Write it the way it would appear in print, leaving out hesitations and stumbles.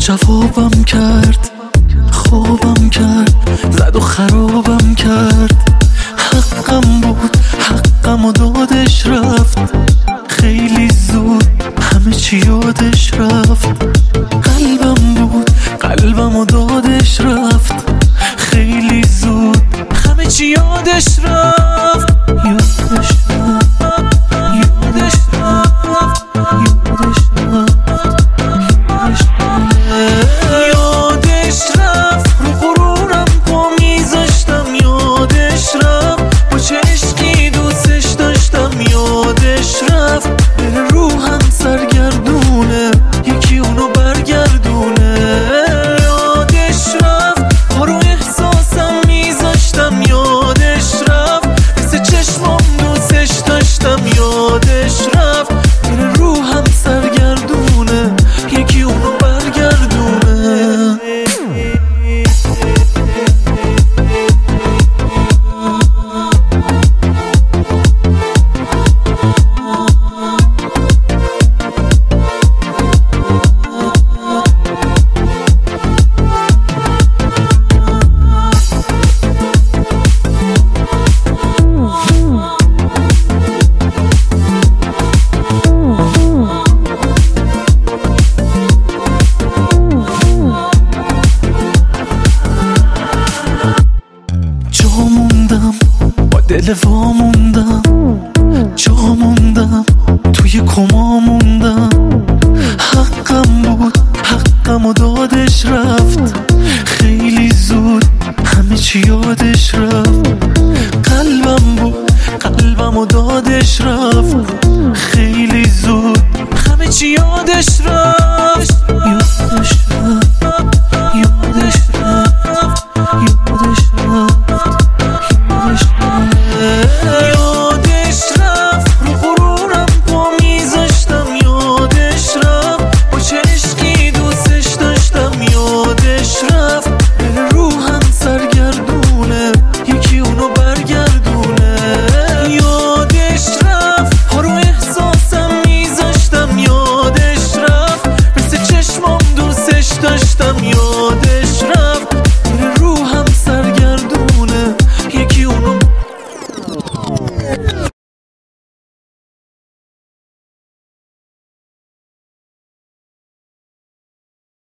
جوابم کرد، خوابم کرد، زد و خرابم کرد. حقم بود، حقم و دادش رفت خیلی زود، همه چی یادش رفت. قلبم بود، قلبم و دادش رفت خیلی زود، همه چی یادش رفت. یادش رفت، یادش رفت، یادش رفت، یادش رفت. رو غرورم پا میذاشتم، یادش رفت. با چه عشقی دوستش داشتم، یادش رفت. دل روحم سرگردونه، یکی اونو برگردونه. یادش رفت. پا رو احساسم میذاشتم، یادش رفت. مثل چشمام دوستش داشتم، یادش رفت. دل روحم سرگردونه، یکی اونو برگردونه. دل واموندم، جا موندم، توی کما موندم. حقم بود، حقم و دادش رفت خیلی زود، همه چی یادش رفت. قلبم بود، قلبم و دادش رفت خیلی زود، همه چی یادش رفت.